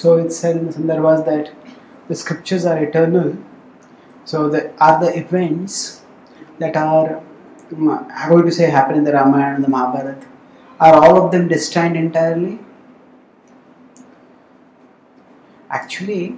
So it's said in the Sandarbhas that the scriptures are eternal. So the events that are going to say happen in the Ramayana and the Mahabharata, are all of them destined entirely? Actually,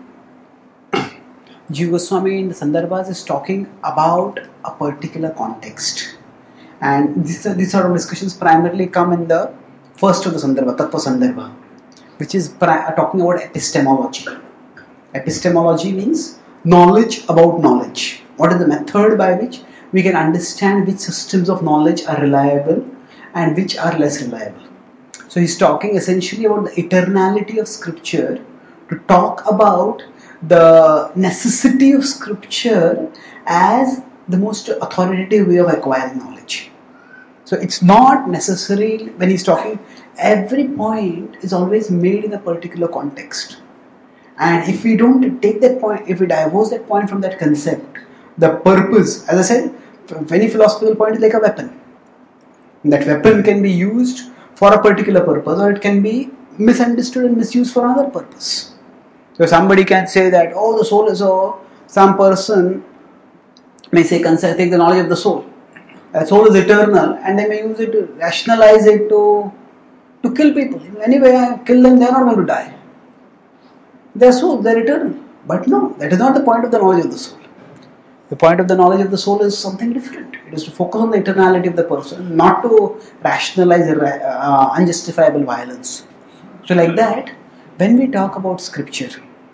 Jiva Goswami in the Sandarbhas is talking about a particular context. And these sort of discussions primarily come in the first of the Sandarbha, Tattva Sandarbha, which is talking about epistemology. Epistemology means knowledge about knowledge. What is the method by which we can understand which systems of knowledge are reliable and which are less reliable. So he's talking essentially about the eternality of scripture, to talk about the necessity of scripture as the most authoritative way of acquiring knowledge. So it's not necessary, when he's talking, every point is always made in a particular context. And if we don't take that point, if we divorce that point from that concept, the purpose, as I said, any philosophical point is like a weapon. That weapon can be used for a particular purpose, or it can be misunderstood and misused for another purpose. So somebody can say that, oh, the soul is some person may say, take the knowledge of the soul. The soul is eternal, and they may use it to rationalize it to kill people. Anyway, I kill them, they are not going to die. They are soul, they are eternal. But no, that is not the point of the knowledge of the soul. The point of the knowledge of the soul is something different. It is to focus on the eternality of the person, not to rationalize unjustifiable violence. So like that, when we talk about scripture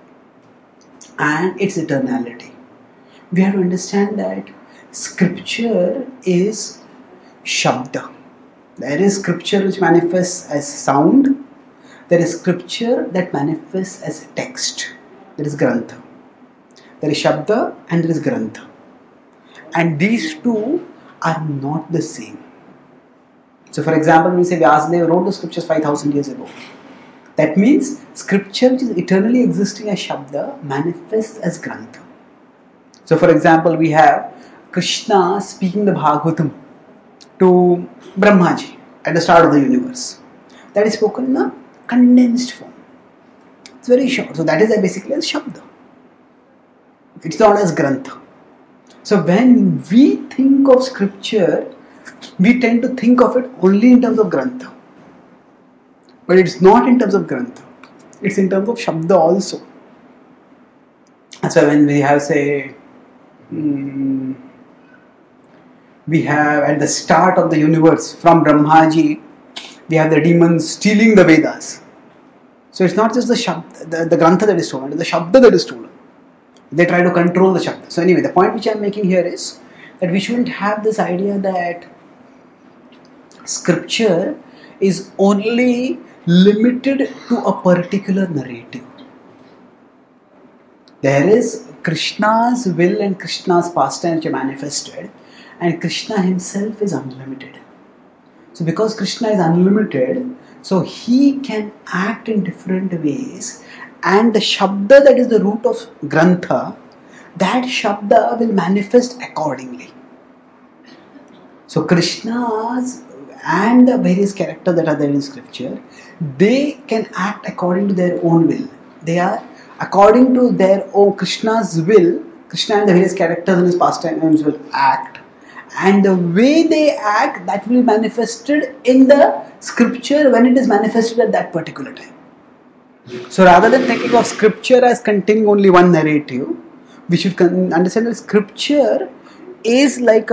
and its eternality, we have to understand that scripture is Shabda. There is scripture which manifests as sound. There is scripture that manifests as text. There is Grantha. There is Shabda and there is Grantha. And these two are not the same. So for example, when we say Vyasadeva wrote the scriptures 5,000 years ago, that means scripture which is eternally existing as Shabda manifests as Grantha. So for example, we have Krishna speaking the Bhagavatam to Brahmaji at the start of the universe. That is spoken in a condensed form. It's very short. So that is basically as Shabda. It's not as Grantha. So when we think of scripture, we tend to think of it only in terms of Grantha. But it's not in terms of Grantha. It's in terms of Shabda also. That's why when we have, say, we have at the start of the universe, from Brahmaji, we have the demons stealing the Vedas. So it's not just the Shabda, the Grantha that is stolen, it's the Shabda that is stolen. They try to control the Shabda. So anyway, the point which I am making here is that we shouldn't have this idea that scripture is only limited to a particular narrative. There is Krishna's will and Krishna's pastime which are manifested, and Krishna himself is unlimited. So because Krishna is unlimited, so he can act in different ways, and the Shabda that is the root of Grantha, that Shabda will manifest accordingly. So Krishna's and the various characters that are there in scripture, they can act according to their own will. They are according to their own Krishna's will. Krishna and the various characters in his pastimes will act, and the way they act, that will be manifested in the scripture when it is manifested at that particular time. So rather than thinking of scripture as containing only one narrative, we should understand that scripture is like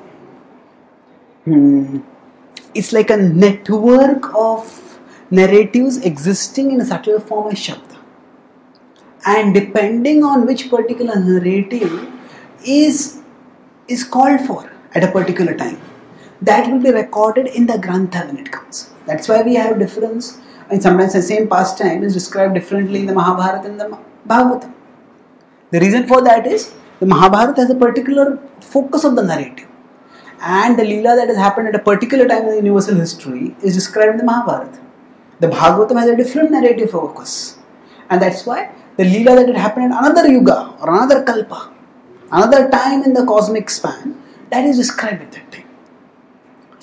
it's like a network of narratives existing in a subtle form as Shabda. And depending on which particular narrative is called for at a particular time, that will be recorded in the Grantha when it comes. That's why we have difference, and sometimes the same pastime is described differently in the Mahabharata and the Bhagavatam. The reason for that is the Mahabharata has a particular focus of the narrative, and the Leela that has happened at a particular time in the universal history is described in the Mahabharata. The Bhagavatam has a different narrative focus, and that's why the Leela that had happened in another Yuga or another Kalpa, another time in the cosmic span, that is described at that time.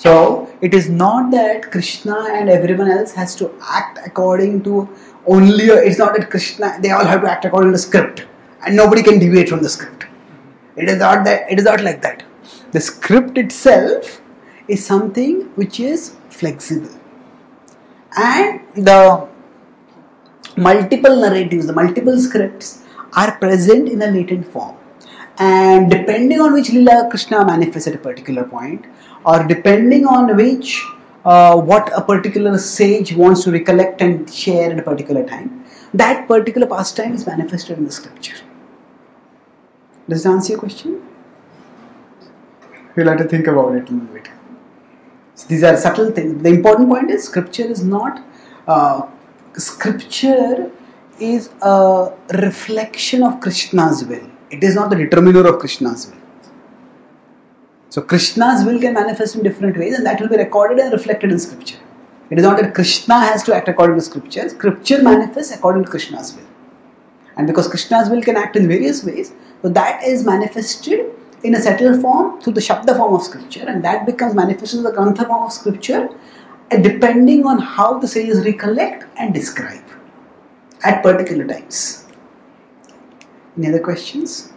So it is not that Krishna and everyone else has to act according to only. It's not that Krishna, they all have to act according to the script, and nobody can deviate from the script. It is not that. It is not like that. The script itself is something which is flexible, and the multiple narratives, the multiple scripts are present in a latent form. And depending on which Leela Krishna manifests at a particular point, or depending on which what a particular sage wants to recollect and share at a particular time, that particular pastime is manifested in the scripture. Does that answer your question? We'll have to think about it a little bit. So these are subtle things. The important point is scripture is not. Scripture is a reflection of Krishna's will. It is not the determiner of Krishna's will. So Krishna's will can manifest in different ways, and that will be recorded and reflected in scripture. It is not that Krishna has to act according to scripture. Scripture manifests according to Krishna's will. And because Krishna's will can act in various ways, so that is manifested in a settled form through the Shabda form of scripture, and that becomes manifested in the Grantha form of scripture, depending on how the sages recollect and describe at particular times. Any other questions?